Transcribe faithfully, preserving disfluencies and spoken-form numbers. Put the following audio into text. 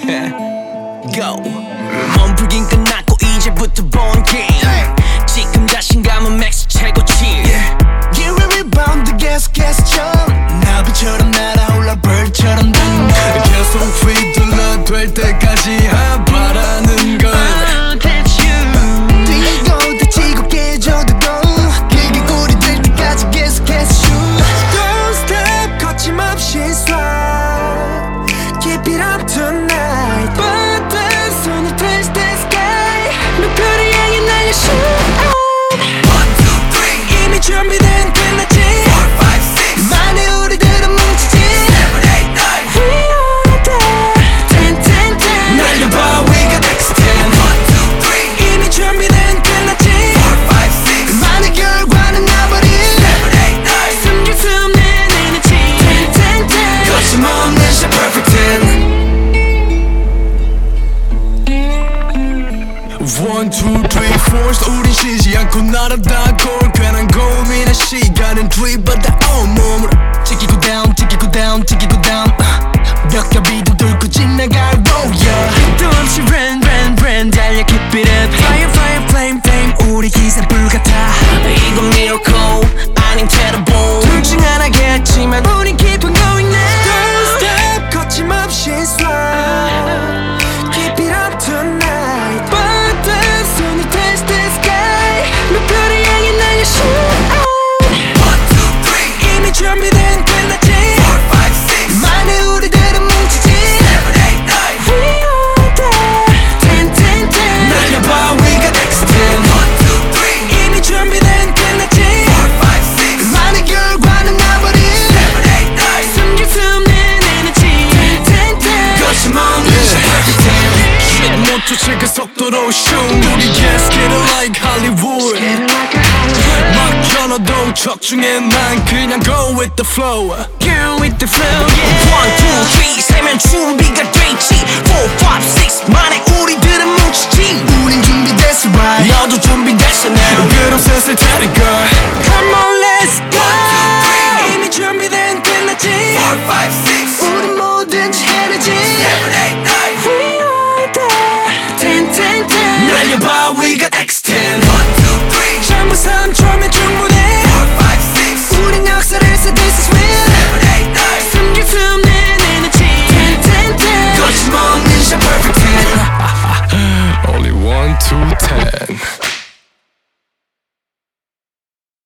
Go. 몸풀긴 끝났고 이제부터 본 게임. 지금 자신감은 맥스 최고치. You will rebound 계속해서 나비처럼 날아올라 bird처럼 난 계속 휘둘러 될 때까지 바라는 건 Oh, that's you. 뛰고 다치고 깨져도 go 그게 꼴이 될 때까지 계속해서 shoot. Don't stop 거침없이 swap. Keep it up tonight. But then 손을 touch the sky. 목표를 향해 날려 shoot. One, two, three 이미 준비된 끝났지. Four, five, six 만에 우리들은 뭉치지. Seven, eight, nine We are there. Ten, ten, ten. 날려봐 we got extend One, two, three 이미 준비된 끝났지. Four, five, six 많은 결과는 나버린. Seven, eight, nine 숨길 수 없는 에너지. Ten, ten, ten. 거침없는 샷 perfect ten One, two, three, four 우린 쉬지 않고 날아다 골 괜한 고민의 시간은 뒤바다 온몸으로 지키고 down, 지키고 down, 지키고 down. 벽겹이도 뚫고 지나갈 road, yeah. 또 없이 run, run, run 달려 keep it up. Fire, fire, flame, flame 우리 기세 불같아. 이건 miracle 아닌 terrible. 둘 중 하나겠지만 우린 keep on going now. Don't stop 거침없이 swap. Keep it up tonight. But the 손을 touch the sky. 목표를 향해 날려 shoot. One, two, three 이미 준비된 끝났지. Four, five, six 만에 우리들은 뭉치지. Seven, eight, nine We are there. Ten, ten, ten. 날려봐 we got extend One, two, three 이미 준비된 끝났지. Four, five, six 많은 결과는 나버린. Seven, eight, nine 숨길 수 없는 에너지. Ten, ten. 거침없는 샷 perfect ten 못 쫓을 그 속도로 shoot 우리 yes get it like Hollywood 막혀놔도 적중해 난 그냥 go with the flow Girl with the flow, yeah. One, two, three 세면 준비가 됐지. Four, five, six 만에 우리들은 뭉치지. 우린 준비됐어, right? 너도 준비됐어 now. 그럼 슬슬 tell it girl Come on, let's go.